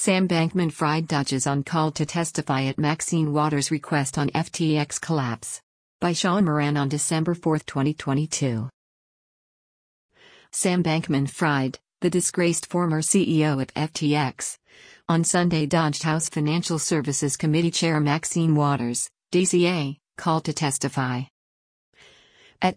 Sam Bankman-Fried dodges on call to testify at Maxine Waters' request on FTX collapse. By Sean Moran on December 4, 2022. Sam Bankman-Fried, the disgraced former CEO of FTX, on Sunday dodged House Financial Services Committee Chair Maxine Waters, DCA, called to testify. At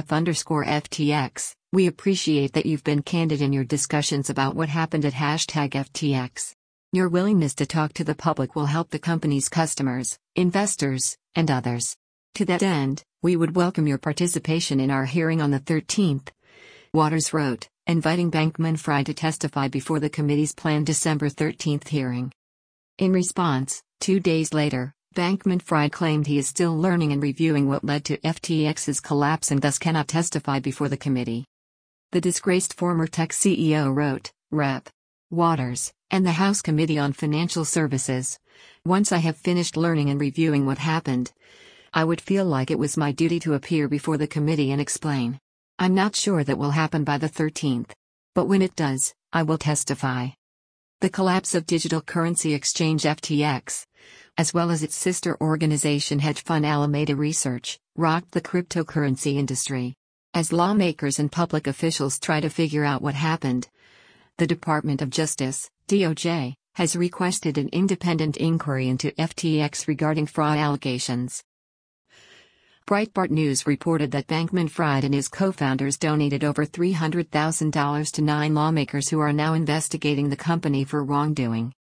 SBF_FTX, we appreciate that you've been candid in your discussions about what happened at #FTX. Your willingness to talk to the public will help the company's customers, investors, and others. To that end, we would welcome your participation in our hearing on the 13th. Waters wrote, inviting Bankman-Fried to testify before the committee's planned December 13 hearing. In response, 2 days later, Bankman-Fried claimed he is still learning and reviewing what led to FTX's collapse and thus cannot testify before the committee. The disgraced former tech CEO wrote, Rep. Waters, and the House Committee on Financial Services. Once I have finished learning and reviewing what happened, I would feel like it was my duty to appear before the committee and explain. I'm not sure that will happen by the 13th. But when it does, I will testify. The collapse of digital currency exchange FTX, as well as its sister organization hedge fund Alameda Research, rocked the cryptocurrency industry. As lawmakers and public officials try to figure out what happened, the Department of Justice, DOJ, has requested an independent inquiry into FTX regarding fraud allegations. Breitbart News reported that Bankman-Fried and his co-founders donated over $300,000 to 9 lawmakers who are now investigating the company for wrongdoing.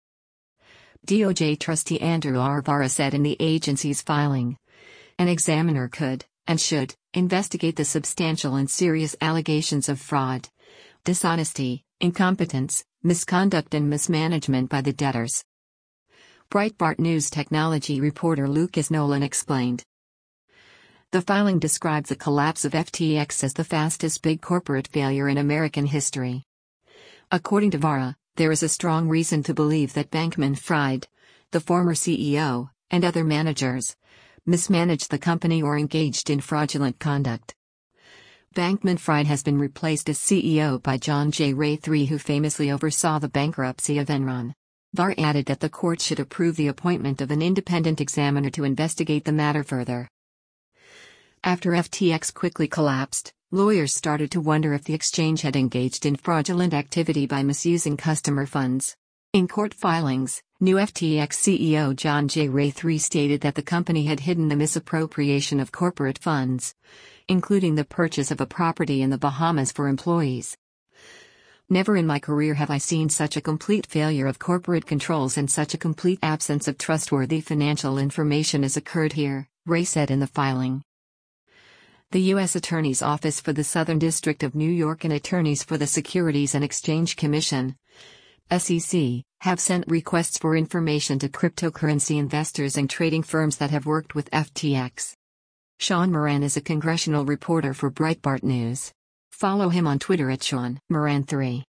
DOJ trustee Andrew Arvara said in the agency's filing, an examiner could, and should, investigate the substantial and serious allegations of fraud, dishonesty, incompetence, misconduct and mismanagement by the debtors. Breitbart News technology reporter Lucas Nolan explained. The filing described the collapse of FTX as the fastest big corporate failure in American history. According to Vara, there is a strong reason to believe that Bankman-Fried, the former CEO, and other managers, mismanaged the company or engaged in fraudulent conduct. Bankman-Fried has been replaced as CEO by John J. Ray III, who famously oversaw the bankruptcy of Enron. Vara added that the court should approve the appointment of an independent examiner to investigate the matter further. After FTX quickly collapsed, lawyers started to wonder if the exchange had engaged in fraudulent activity by misusing customer funds. In court filings, new FTX CEO John J. Ray III stated that the company had hidden the misappropriation of corporate funds, including the purchase of a property in the Bahamas for employees. Never in my career have I seen such a complete failure of corporate controls and such a complete absence of trustworthy financial information as occurred here, Ray said in the filing. The U.S. Attorney's Office for the Southern District of New York and attorneys for the Securities and Exchange Commission, SEC, have sent requests for information to cryptocurrency investors and trading firms that have worked with FTX. Sean Moran is a congressional reporter for Breitbart News. Follow him on Twitter at Sean Moran3.